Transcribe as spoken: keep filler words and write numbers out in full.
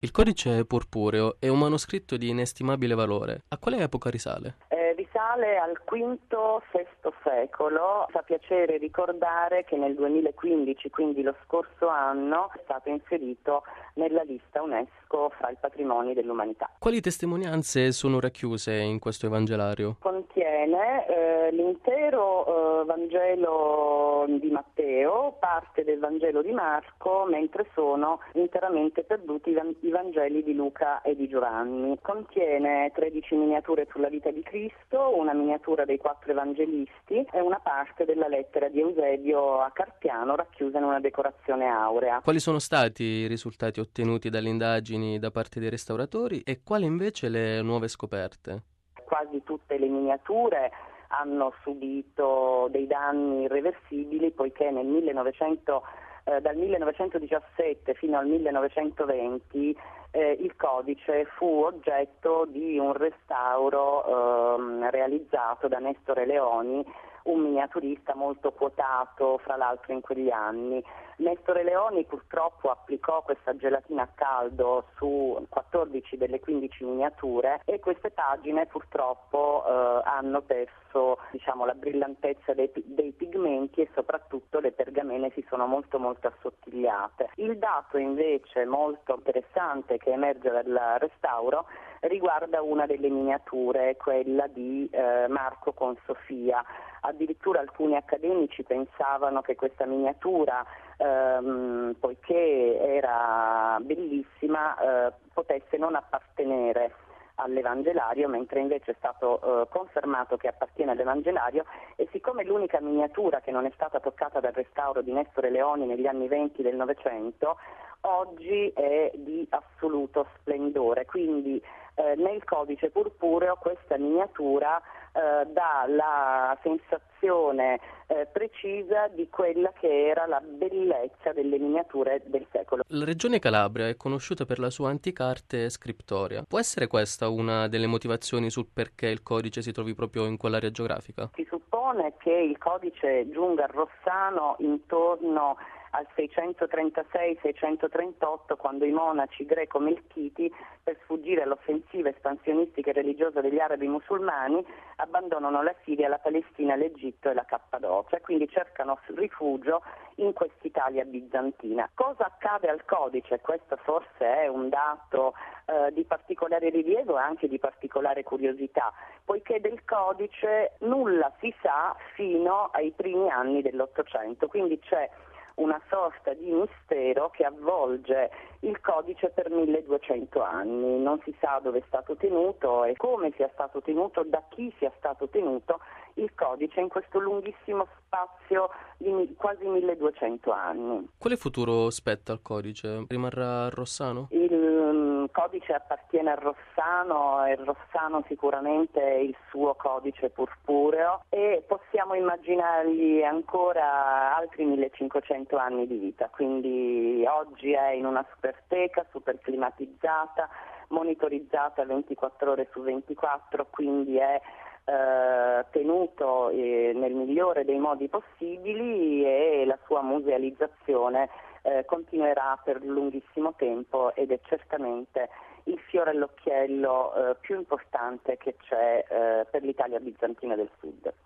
Il codice purpureo è un manoscritto di inestimabile valore. A quale epoca risale? Eh, risale al quinto sesto secolo. Fa piacere ricordare che nel duemilaquindici, quindi lo scorso anno, è stato inserito nella lista UNESCO fra i patrimoni dell'umanità. Quali testimonianze sono racchiuse in questo Evangelario? Contiene eh, l'intero eh, Vangelo di Matteo, parte del Vangelo di Marco, mentre sono interamente perduti i van- i Vangeli di Luca e di Giovanni. Contiene tredici miniature sulla vita di Cristo, una miniatura dei quattro evangelisti e una parte della lettera di Eusebio a Carpiano racchiusa in una decorazione aurea. Quali sono stati i risultati ottenuti dalle indagini da parte dei restauratori e quali invece le nuove scoperte? Quasi tutte le miniature hanno subito dei danni irreversibili poiché nel millenovecento, eh, dal millenovecentodiciassette fino al millenovecentoventi eh, il codice fu oggetto di un restauro eh, realizzato da Nestore Leoni, un miniaturista molto quotato fra l'altro in quegli anni. Nestore Leoni purtroppo applicò questa gelatina a caldo su quattordici delle quindici miniature e queste pagine purtroppo eh, hanno perso diciamo, la brillantezza dei, dei pigmenti e soprattutto le pergamene si sono molto molto assottigliate. Il dato invece molto interessante che emerge dal restauro riguarda una delle miniature, quella di eh, Marco con Sofia. Addirittura alcuni accademici pensavano che questa miniatura, ehm, poiché era bellissima, eh, potesse non appartenere all'Evangelario, mentre invece è stato eh, confermato che appartiene all'Evangelario e siccome l'unica miniatura che non è stata toccata dal restauro di Nestore Leoni negli anni venti del Novecento, oggi è di assoluto splendore, quindi eh, nel codice purpureo questa miniatura eh, dà la sensazione eh, precisa di quella che era la bellezza delle miniature del secolo. La regione Calabria è conosciuta per la sua antica arte scriptoria. Può essere questa una delle motivazioni sul perché il codice si trovi proprio in quell'area geografica? Si suppone che il codice giunga a Rossano intorno al seicentotrentasei seicentotrentotto, quando i monaci greco-melchiti, per sfuggire all'offensiva espansionistica e religiosa degli arabi musulmani, abbandonano la Siria, la Palestina, l'Egitto e la Cappadocia, quindi cercano rifugio in quest'Italia bizantina. Cosa accade al codice? Questo forse è un dato eh, di particolare rilievo e anche di particolare curiosità, poiché del codice nulla si sa fino ai primi anni dell'Ottocento, quindi c'è una sorta di mistero che avvolge il codice per milleduecento anni. Non si sa dove è stato tenuto e come sia stato tenuto, da chi sia stato tenuto il codice in questo lunghissimo spazio di quasi milleduecento anni. Quale futuro spetta al codice? Rimarrà a Rossano? Il codice appartiene a Rossano e Rossano sicuramente è il suo codice purpureo e possiamo immaginargli ancora altri millecinquecento anni di vita, quindi oggi è in una superteca super climatizzata, monitorizzata ventiquattro ore su ventiquattro, quindi è eh, tenuto eh, nel migliore dei modi possibili e la sua musealizzazione eh, continuerà per lunghissimo tempo ed è certamente il fiore all'occhiello eh, più importante che c'è eh, per l'Italia bizantina del Sud.